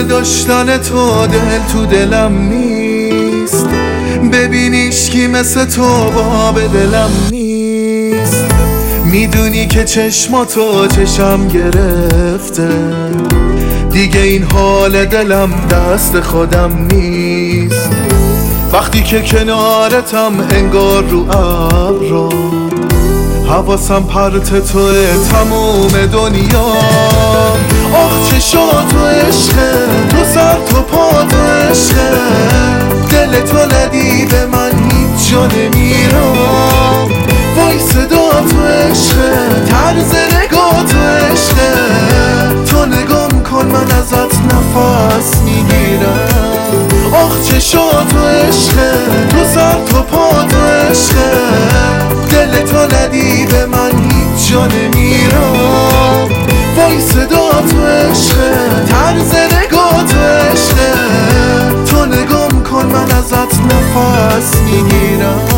داشتن تو دل تو دلم نیست، ببینیش کی مثل تو باب دلم نیست. میدونی که چشماتو چشم گرفته، دیگه این حال دلم دست خودم نیست. وقتی که کنارتم انگار رو ابرا، حواسم پرت توه تموم دنیا. آخ چشات و عشقه، تو سر تو پا تو عشقه، دل تو ندی به من هیچ جا نمیرم. وای صدا تو عشقه، طرز نگاه تو عشقه، تو نگام کن من ازت نفس میگیرم. آخ چشات و عشقه، تو سر تو پا تو عشقه، دل تو ندی به من هیچ جا نمیرم. وای صدا تو عشقه، طرز نگاه تو عشقه، تو نگام کن من ازت نفس میگیرم.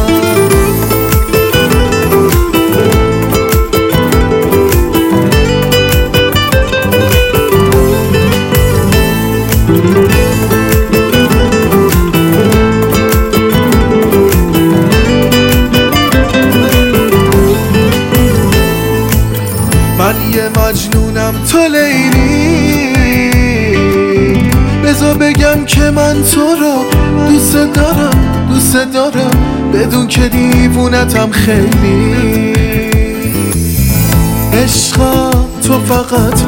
من یه مجنونم تو لیلی، بذار بگم که من تو رو دوست دارم دوست دارم، بدون که دیوونتم خیلی. عشقم تو فقط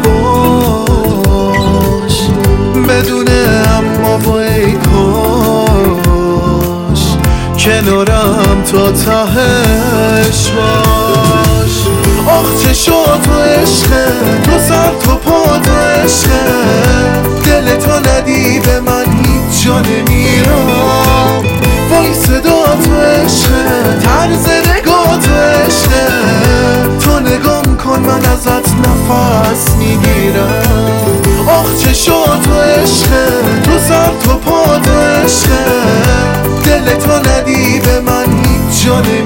باش، بدونه اما و ای کاش کنارم تا تهش باش. آخ چشات و عشقه، تو سر تو پا تو عشقه، دل تو ندی به من هیچ جا نمیرم. وای صدا تو عشقه، طرز نگاه تو عشقه، تو نگام کن من ازت نفس میگیرم. آخ چشات و عشقه، تو سر تو پا تو عشقه، دل تو ندی به من هیچ جا نمیرم.